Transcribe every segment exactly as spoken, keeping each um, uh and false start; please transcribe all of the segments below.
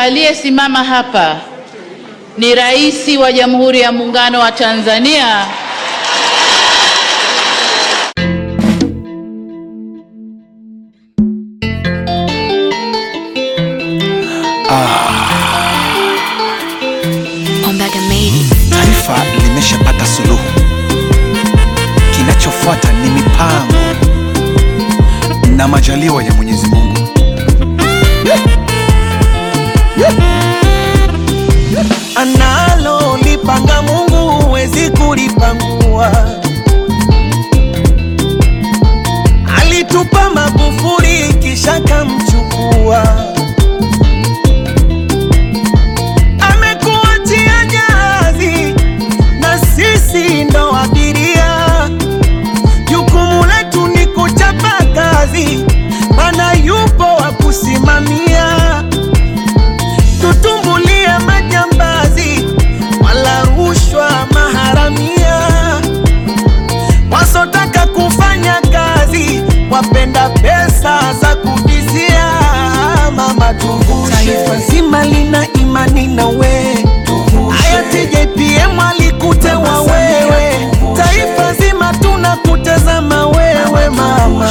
aliyesimama hapa ni Rais wa Jamhuri ya Muungano wa Tanzania Taifa limeshapata suluhu. Kinachofuata ni mipango na majaliwa ya Mwenyezi Mungu. Analo lipanga Mungu huwezi kulipangua. Alitupa Magufuli kisha kamchukua. Amekuachia jahazi na sisi ndo abiria. Jukumu letu ni kuchapa kazi, maana yupo wa kusimamia. Tutumbulie majambazi wala rushwa maharamia. Wasotaka kufanya kazi wapenda pesa za kudizia. Mama tuvushe, taifa zima lina imani na we. Hayati J P M alikutewa wewe. Taifa zima tunakutazama wewe mama.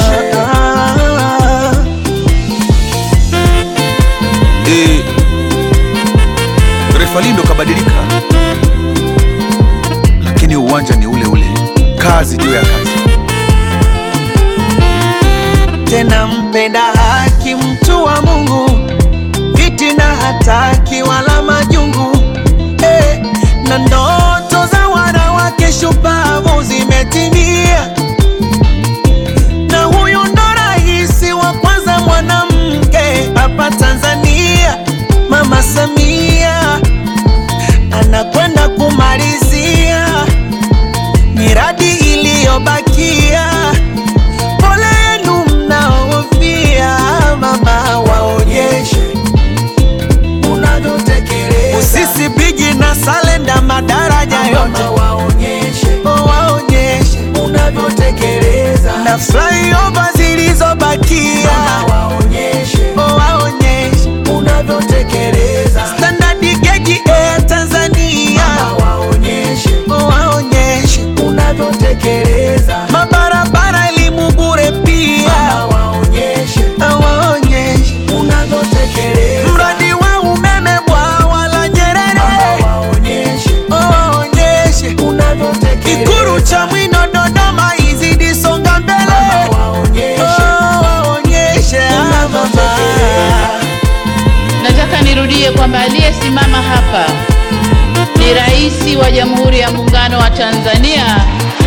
Eh, Refalindo kabadilika, lakini uwanja ni ule ule, kazi juu ya kazi. Tena mpenda haki, mtu wa Mungu, fitina hataki wala majungu. Eh, na ndoto za wanawake shupavu zimetimia. Na huyu ndo rais wa kwanza mwanamke hapa Tanzania, Mama Samia. Anakwenda kumalizia miradi iliyobakia. Pole yenu mnaofia, mama waonyeshe unavyotekeleza. Usisi bigi na Salenda madaraja yote waonyeshe, waonyeshe unavyotekeleza. Na flyover zilizobakia waonyeshe, waonyeshe unavyotekeleza. Standard gauge Air Tanzania waonyeshe, waonyeshe unavyotekeleza. Mabarabara elimu bure pia waonyeshe, waonyeshe unavyotekeleza. Mradi wa umeme bwawa la Nyerere waonyeshe, waonyeshe unavyotekeleza. Ikulu Chamwino Dodoma izidi songa mbele waonyeshe, waonyeshe unavyotekeleza. Nataka nirudie kwamba aliyesimama hapa ni Rais wa Jamhuri ya Muungano wa Tanzania